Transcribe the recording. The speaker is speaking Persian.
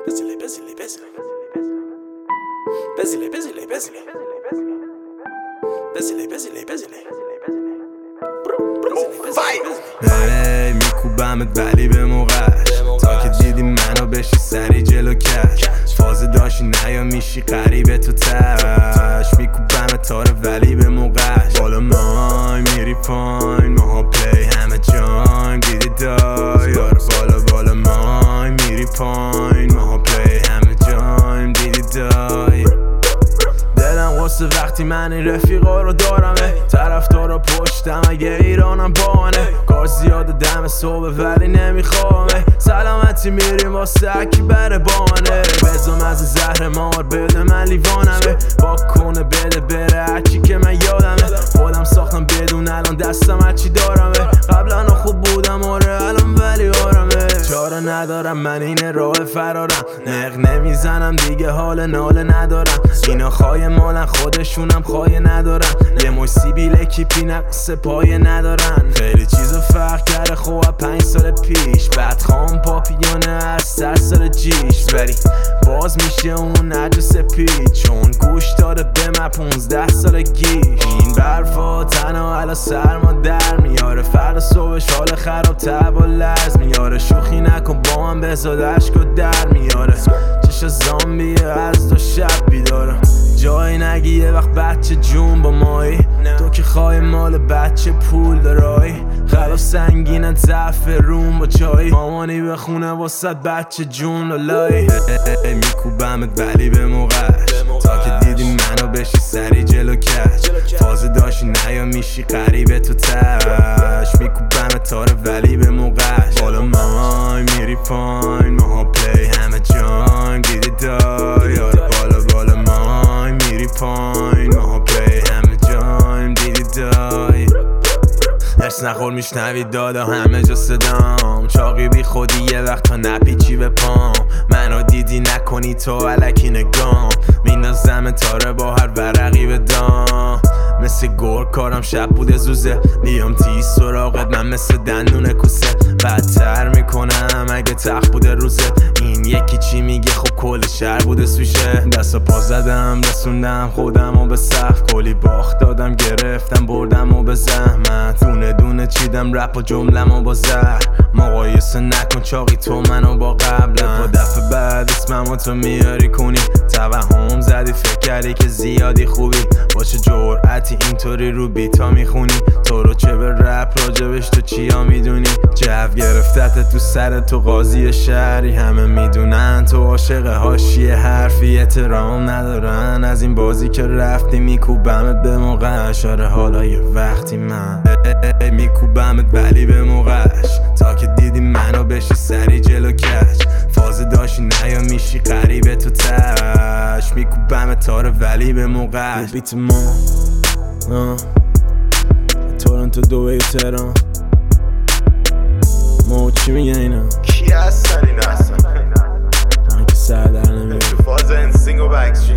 هی میکوبمت ولی به موقعش تا که دیدی منو بشی سری جلو کش فاز داشتی نیا میشی قریبه تو تش میکوبمت تاره ولی به موقعش بالا مای میری پایین ماها پلی همه جایم دیدی دای یار بالا مای میری پایین ماها پلی همه جایم دیدی دای دلم قصه وقتی من این رفیقا رو دارمه طرفدارا پشتم اگه ایرانم بانه کار زیاده دم صبح ولی نمیخوامه سلامتی میریم واسه اکی بره بانه بزم از زهر مار بده من لیوانمه با کنه بده بره هرچی که من یادمه خودم ساختم بدون الان دستم هرچی دارمه قبلا خوب بودم آره الان ولی آرامه چاره ندارم من این راه فرارم نق نمیزنم دیگه حال ناله ندارم اینا خواهی مالن خودشونم خواهی ندارن یه مش سیبیل کیپی نقص پایه ندارن خیلی چیزا فرق کرده خواه 5 سال پیش بعد خام پاپیونه از 100 سال جیش ولی باز میشه اون نجس پیچ چون گوش داده به من 15 سال گیش این برفا تنها علا سرما در میاره فردا صبحش حال خراب تب و لرز میاره شوخی نکن با من بزاد عشق و در میاره چشا زامبیه از تو شب بیدارم جایی نگی یه وقت بچه جون با مایی تو که خواهی مال بچه پول دارایی خلاف سنگینه ضعف روم با چایی مامانی به خونه واسد بچه جون لالایی میکوبمت ولی به موقعش تا که دیدی منو بشی سری جلو کش فاز داشتی نیا میشی قریبه تو تش میکوبمت تاره ولی به موقعش بالا مای میری پایین ماها پلی همه جایم دیدی دای یار بالا مای میری پایین ماها پلی همه جایم دیدی دای درس نخور میشنوی دادا همه جا صدام چاقی بی خودی یه وقت تا نپیچی به پام منو دیدی نکنی تو علکی نگام میندازم تاره با هر ورقی به دام مثل گور کارم شب بوده زوزه بیام تیز سراغت من مثل دندون کوسه بدتر میکنم اگه تخت بوده روزه این یکی چی میگه خب کل شهر بوده سوشه دست و پا زدم رسوندم خودم و به سخت کلی باخت دادم گرفتم بردم و به زحمت دونه دونه چیدم رپ و جملم و با زهر مقایسه نکن چاقی تو منو با قبلم با دفعه بعد اسمم تو میاری کنی توهم زدی فکر کردی که زیادی خوبی با چه جرعتی اینطوری رو بیتا میخونی تو رو چه به رپ راجبش تو چیا میدونی جو گرفتت تو سر تو قاضی شهری همه میدونن تو عاشق حاشیه حرفی احترام ندارن از این بازی که رفتی میکوبمت به موقعش آره حالا یه وقتی من میکوبمت ولی به موقعش تا که دیدی منو بشی سری جلو کش فاز داشتی نیا میشی قریبه تو تش میکوبمت تاره ولی به موقعش بیت ما تورنتو دوبه تهران ما چی میگن اینا کی هستن اینا اصلا من که سر در نمیاد فاز انسینگ و بکس